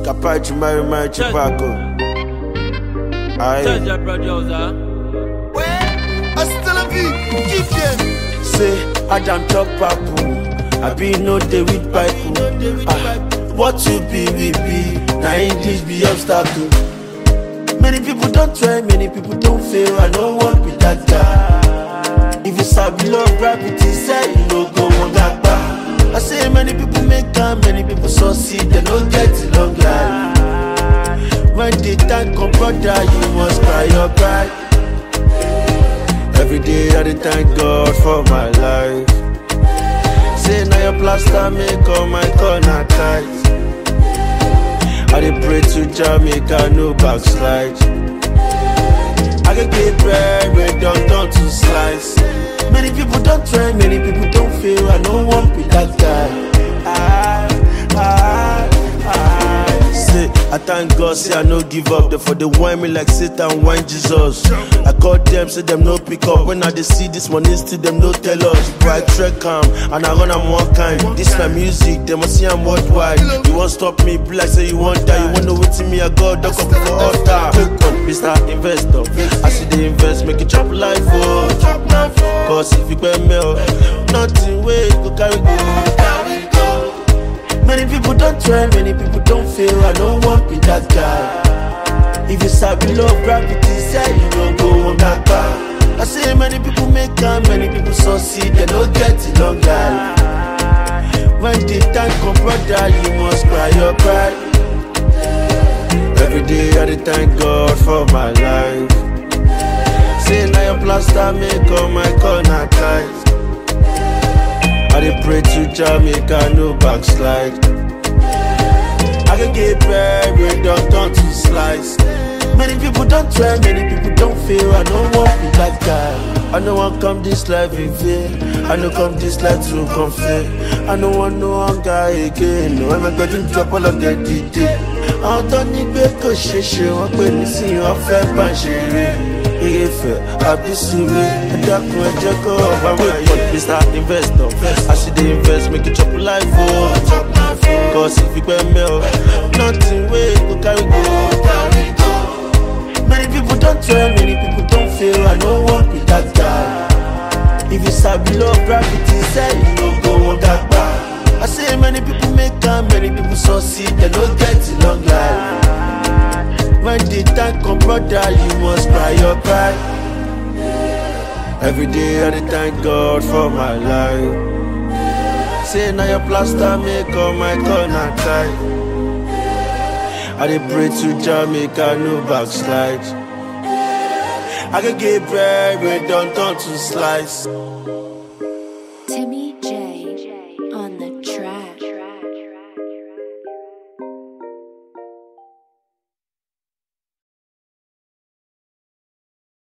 Capacho, Mary, Chipaco. Tell your producer. Hasta la vie, keep them. Say, Adam talk papu. I be no day with pipe. What you be, we be. Now English be obstacle. Many people don't try, many people don't fail. I don't want with that guy. If you sabi love gravity, say you no go on that bar. I say many people make time, many people succeed, they don't get it long life. When the time come, brother, you must cry your pride. Every day I dey thank God for my life. Say now your plaster make all my corner tight. I dey pray to Jamaica, no backslide. I can get bread, we don't turn to slice. Many people don't try, many people don't fail. I don't want with that guy. Say, I thank God, say I no give up. Therefore they whine me like Satan whine Jesus. I call them, say them no pick up. When I dey see this money, still them no tell us. But I track calm, and I run am one kind. This my music, they must see I'm worldwide. You won't stop me, be like say you want die. You want know what's in me, I got duck up for altar. Mr. Investor, I see the invest, make it chop life, oh. Cause if you pay me, nothing way go carry go. Many people don't try, many people don't fail. I don't want with that guy. If you sabi love gravity, say you no go on that bar. I say many people make time, many people succeed, they don't get it long life. When the time come, brother, you must cry your pride. Every day I dey thank God for my life. Say now your plaster make all my corner tight. I dey pray to Jamaica, no backslide. I can get bread, we don't turn to slice. Many people don't try, many people don't fail. I don't want with that guy. I know I come this life in vain. I know come this life to confess. I don't want no hunger again. No, I'm getting trouble on the detail. I don't need to ṣe ṣe wọ́n pè mí sí ọ̀fẹ́ bá ń ṣeré. Ìyẹ́fẹ́ àbísúwé ẹ̀dákun ẹ̀jẹ̀ kọ́ ọ̀bá wáyé. Mr. Investor, I see the invest, make it chop life, oh. Cause if you pay me, nothing way go carry go. Many people don't try, many people don't fail. I don't want with that guy. If you sabi love gravity, say you no go on that bar. I say many people make time, many people succeed, they don't get it long life. When the time come, brother, you must cry your pride. Every day I dey thank God for my life. Say now your plaster make all my corner tight. I dey pray to Jamaica, no backslide. I can get bread, we don't turn to slice.